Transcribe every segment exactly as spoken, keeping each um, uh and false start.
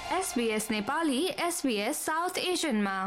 SBS Nepali SBS south एसियनमा।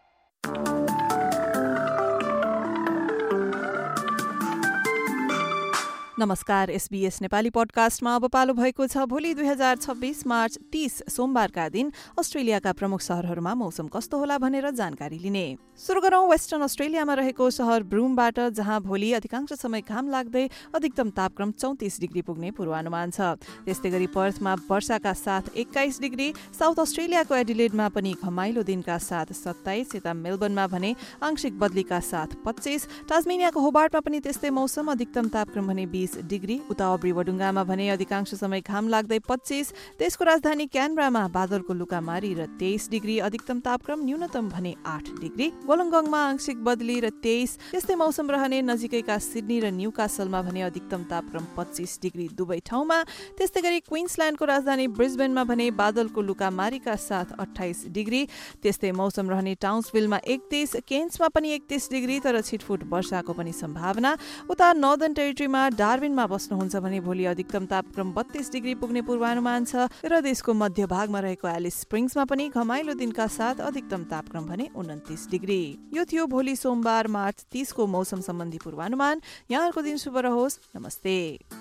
नमस्कार, SBS Nepali पडकास्टमा अब पालो भएको छ भोलि दुई हजार छब्बीस मार्च तीस सोमबारका दिन अस्ट्रेलियाका प्रमुख शहरहरूमा मौसम कस्तो होला भनेर जानकारी लिने। सुरु गरौं वेस्टर्न अस्ट्रेलियामा रहेको शहर ब्रुमबाट, जहाँ भोलि अधिकांश समय घाम लाग्दै अधिकतम तापक्रम चौतिस डिग्री पुग्ने पूर्वानुमान छ। त्यस्तै गरी पर्थमा वर्षाका साथ एक्काइस डिग्री, साउथ अस्ट्रेलियाको एडिलेडमा पनि घमाइलो दिनका साथ सत्ताइस, यता मेलबर्नमा भने आंशिक बदलीका साथ पच्चीस, टास्मेनियाको होबार्टमा पनि त्यस्तै मौसम, अधिकतम तापक्रम भने बीस डिग्री, उता ओब्री वडुङ्गामा भने अधिकांश समय घाम लाग्दै पच्चीस, देशको राजधानी क्यानबरामा बादलको लुकामारी र तेइस डिग्री, अधिकतम तापक्रम न्यूनतम भने आठ डिग्री, वोलङ्गङमा आंशिक बदली र तेइस, त्यस्तै मौसम रहने नजिकैका सिडनी र न्यूकासलमा भने अधिकतम तापक्रम पच्चीस डिग्री दुवै ठाउँमा। त्यस्तै गरी क्वीन्सल्यान्डको राजधानी ब्रिस्बेनमा भने बादलको लुकामारीका साथ अट्ठाइस डिग्री, त्यस्तै मौसम रहने टाउन्सभिलमा एकतीस, केन्समा पनि एकतीस डिग्री तर छिटफुट वर्षाको पनि सम्भावना। उता नर्दर्न टेरिटरीमा डार्विनमा बस्नुहुन्छ भने भोलि अधिकतम तापक्रम बत्तीस डिग्री पुग्ने पूर्वानुमान छ र देशको मध्य भागमा रहेको एलिस स्प्रिङ्समा पनि घमाइलो दिनका साथ अधिकतम तापक्रम भने उन्तिस डिग्री। यो थियो भोलि सोमबार मार्च तीसको मौसम सम्बन्धी पूर्वानुमान। यहाँहरूको दिन शुभ रहोस्। नमस्ते।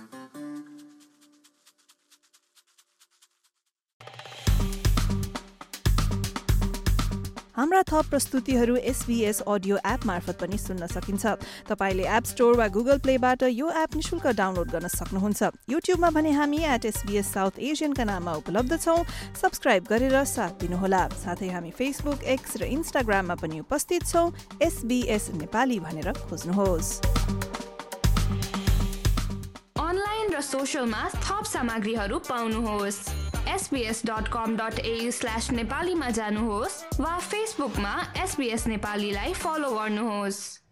हाम्रा थप प्रस्तुतिहरू एसबीएस अडियो एप मार्फत पनि सुन्न सकिन्छ। तपाईले एप स्टोर वा गुगल प्लेबाट यो एप निशुल्क डाउनलोड गर्न सक्नुहुन्छ। युट्युबमा भने हामी एट एसबीएस साउथ एसियनका नाममा उपलब्ध छौं। सब्स्क्राइब गरेर साथ दिनुहोला। साथै हामी फेसबुक, एक्स र इन्स्टाग्राममा पनि उपस्थित छौं। एसबीएस नेपाली भनेर खोज्नुहोस्। अनलाइन र सोशलमा थप सामग्रीहरू पाउनुहोस्। SBS dot com dot AU slash नेपालीमा जानुहोस् वा फेसबुकमा एसबीएस नेपालीलाई फलो गर्नुहोस्।